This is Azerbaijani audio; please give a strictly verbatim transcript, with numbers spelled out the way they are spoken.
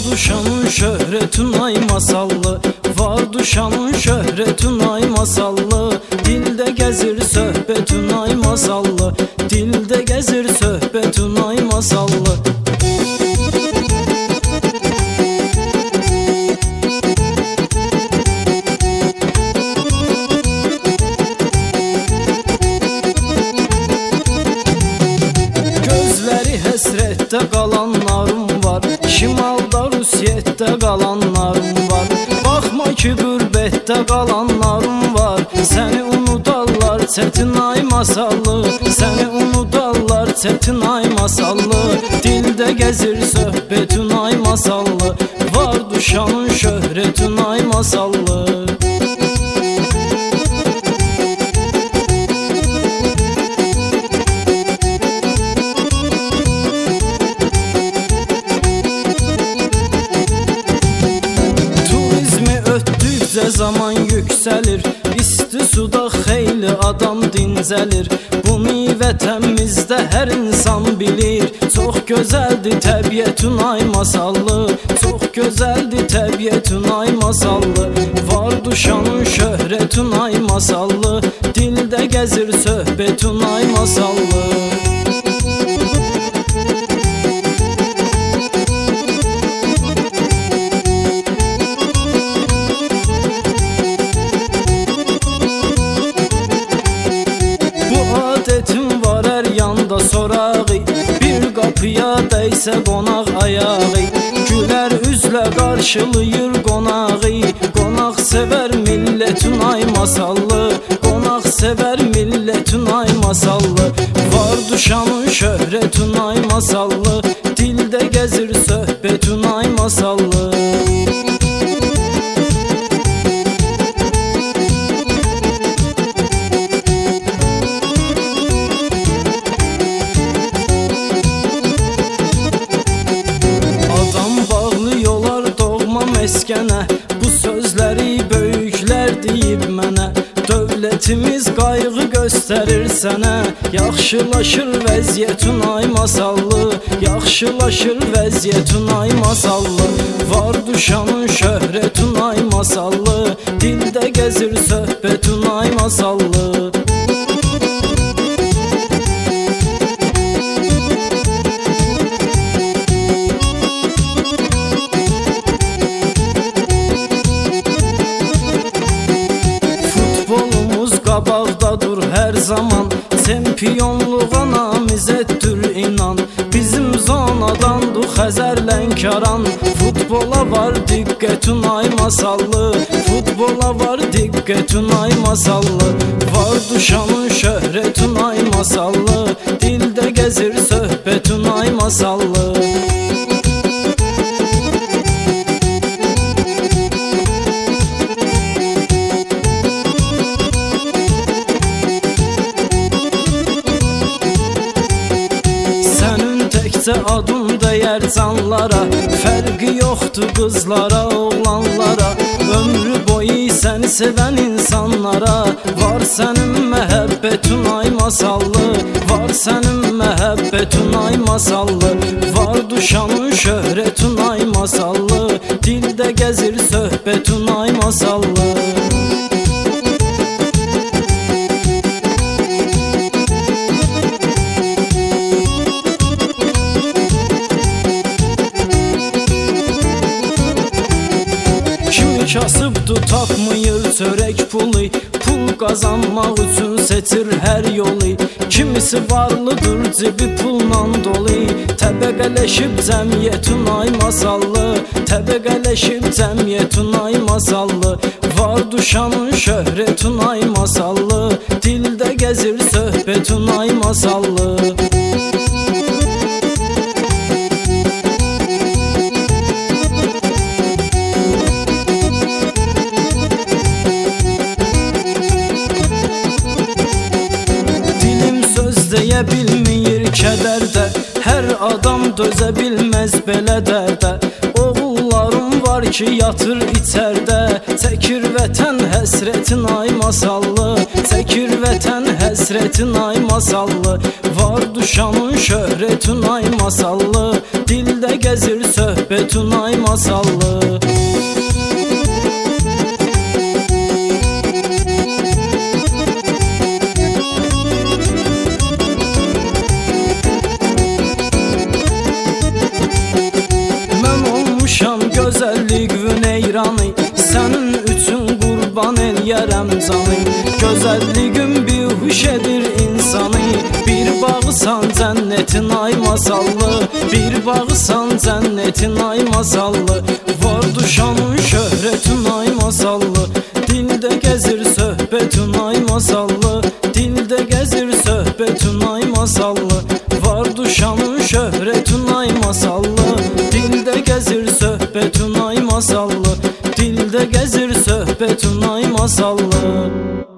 Vardı şanın şöhretin ay masallı, vardı şanın şöhretin ay masallı. Dilde gezir söhbetin ay masallı, dilde gezir söhbetin ay masallı. Gözleri həsrətdə qalanlarım var, şimalda Rusiyyətdə qalanlarım var. Baxma ki qürbətdə qalanlarım var, səni unudarlar çətin ay masallı, səni unudarlar çətin ay masallı. Dildə gəzir söhbətin ay masallı, vardı şanın şöhrətin ay masallı. Zaman yüksəlir, isti suda xeyli adam dincəlir. Bunu vətənimizdə hər insan bilir. Çox gözəldir təbiətin ay masallı, çox gözəldir təbiətin ay masallı. Vardı şanın şöhrətin ay masallı, dildə gəzir söhbətin ay masallı. Sorağı, bir qapıya dəysə qonaq ayağı, gülər üzlə qarşılayır qonağı. Qonaq sevər millətin ay masallı, qonaq sevər millətin ay masallı. Vardı şanın şöhrətin ay masallı, dildə gəzir söhbətin ay masallı. Məskənə bu sözləri böyüklər deyib mənə. Dövlətimiz qayğı göstərir sənə, yaxşılaşır vəziyyətin ay masallı, yaxşılaşır vəziyyətin ay masallı. Vardı şanın şöhrətin ay masallı, dildə gəzir söhbətin ay masallı. Qabaqdadır hər zaman, çempionluğa namizəddir inan. Bizim zonadandır Xəzər Lənkəran, futbola var diqqətin ay masallı, futbola var diqqətin ay masallı. Vardı şanın şöhrətin ay masallı, dildə gəzir söhbətin ay masallı. Adın dəyər canlara, fərqi yoxdur qızlara, oğlanlara. Ömrü boyu səni sevən insanlara, var sənin məhəbbətin ay masallı, var sənin məhəbbətin ay masallı. Vardı şanın şöhrətin ay masallı, dildə gəzir söhbətin ay masallı. Kasıbdır tapmayır çörək pulu, pul qazanmaq üçün seçir hər yolu. Kimisi varlıdır cibi pulla dolu, təbəqələşib cəmiyyətin ay masallı, təbəqələşib cəmiyyətin ay masallı. Vardı şanın şöhrətin ay masallı, dildə gəzir söhbətin ay masallı. Deyə bilməyir kədərdə, hər adam dözə bilməz belə dərdə. Oğullarım var ki yatır içərdə, çəkir vətən həsrətin ay masallı, çəkir vətən həsrətin ay masallı. Vardı şanın şöhrətin ay masallı, dildə dildə gəzir söhbətun ay masallı. Gözəlliyin eyranı, sənin üçün qurban eləyərəm canı. Gözəlliyin bihuş edir insanı, bir bağısan cənnətin ay masallı, bir bağısan cənnətin ay masallı. Var duşanın şöhrətin ay masallı, dildə gəzir söhbətin ay masallı, dildə gəzir söhbətin ay masallı. Var duşanın şöhrətin ay masallı, dildə gəzir söhbətin ay masallı, dildə gəzir söhbətin ay masallı.